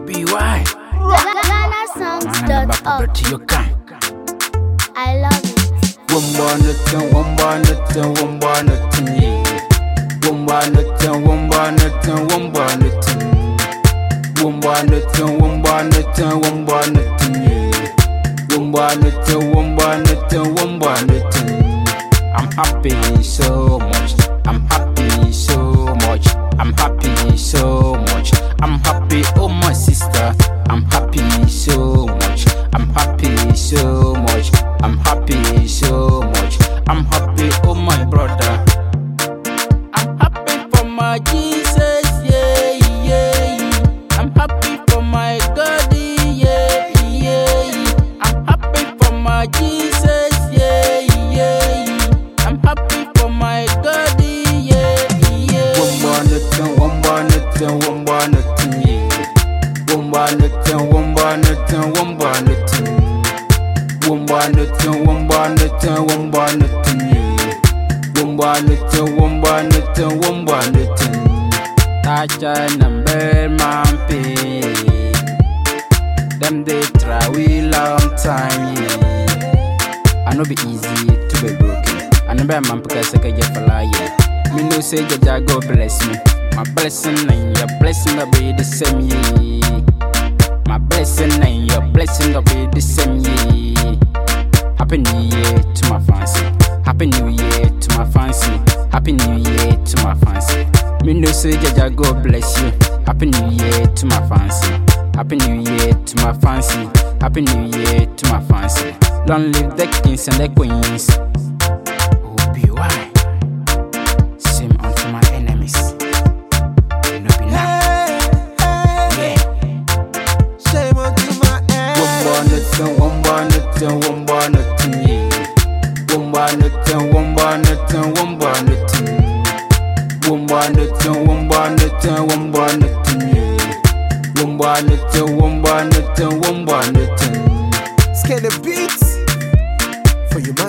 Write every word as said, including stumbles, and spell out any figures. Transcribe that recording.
B Y. Ghana songs dot org. I love it. One bar nothing, one bar nothing, one bar nothing, yeah. One bar nothing, one bar nothing, one bar nothing. One bar nothing, one bar nothing, one bar nothing, yeah. One bar nothing, one bar nothing, one bar nothing. I'm happy so much. I'm happy so much. I'm happy so much. I'm happy, oh my sister. I'm happy so much. I'm happy so much. I'm happy so much. I'm happy, oh my brother. I'm happy for my Jesus, yeah, yeah. I'm happy for my God, yeah, yeah. I'm happy for my Jesus, yeah, yeah. I'm happy for my God, yeah, yeah. One bar nothing, one bar nothing, one bar nothing, yeah. One bar nothing, one bar nothing, one bar nothing. One bar nothing, one bar nothing, one bar nothing, yeah. One bar nothing, one bar nothing, one bar nothing. Touch a number, man, pay. Them they try we long time, yeah. I know be easy to be broken. I know be man because I can get for lie, yeah. Me no say that God bless me. My blessing and your blessing will be the same, yeah. My blessing and your blessing will be the same, yeah. Happy New Year to my fancy. Happy New Year to my fancy. Happy New Year to my fancy. Me no say Jaja God bless you. Happy New Year to my fancy. Happy New Year to my fancy. Happy New Year to my fancy. Long live the kings and the queens. Oh, B Y. Same unto my enemies. No be now. Yeah. Shame unto my One bar nothing, one bar nothing, one bar nothing, yeah. One bar nothing, one bar nothing, one bar nothing. One bar nothing, one bar nothing, one bar nothing, yeah. One bar nothing, one bar nothing, one bar nothing. Scare the beats for you, man.